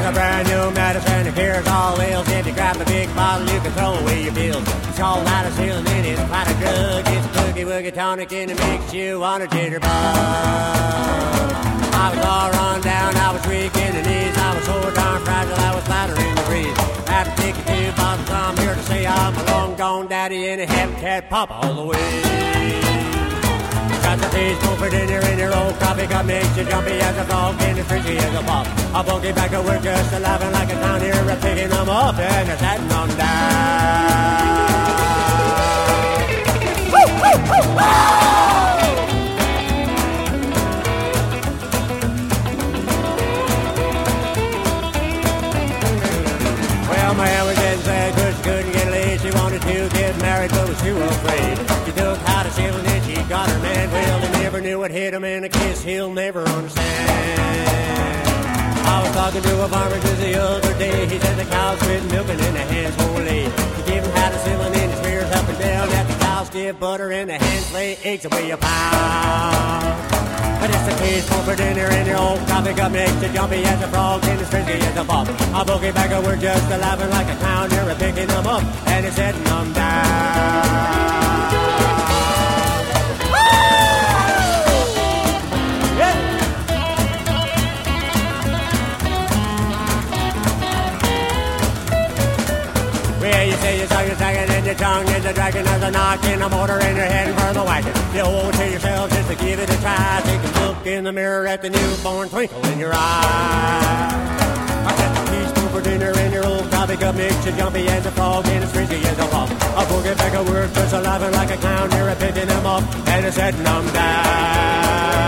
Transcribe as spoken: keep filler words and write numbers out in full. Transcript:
a brand new medicine that cures all ills. If you grab a big bottle, you can throw away your pills. It's called Latacillin and it's quite a drug. It's a boogie woogie tonic and it makes you want to jitterbug. I was all run down, I was weak in the knees. I was so darn fragile, I was flattering the breeze. After taking two bottles, I'm here to say I'm a long gone daddy and a habitat papa all the way. Got the face over dinner in your old coffee cup, makes you jumpy as a frog and as frisky as a pop. I boogie back to work just a laughing like a clown here, a picking them up and a setting them down. Woo, woo, woo, woo! Well, my hand was getting sad, cause she couldn't get laid. She wanted to get married, but was too afraid. She took out a ceiling and she got her man. Well, they never knew what hit him, and a kiss he'll never understand. I was talking to a farmer just the other day. He said the cows quit milking and the hens won't lay. He gave him out a ceiling and his spears up and down. That the cows give butter and the hens lay eggs away a pound. But it's the taste for dinner in your old coffee cup, makes you jumpy as a frog and as frisky as a pop. I boogie back and we're just a laughing like a clown. You're a picking them up and it's setting them down. Well, you say you saw your dragon and your tongue is a dragon as a knock in a motor in your head for the wagon. You owe it to yourself just to give it a try. Take a look in the mirror at the newborn twinkle in your eye. I got the teaspoon for dinner in your old coffee cup, makes you jumpy as a frog and as frisky as a pop. I'll boogie back at work just a laughing like a clown. You're a picking them up and a setting them down.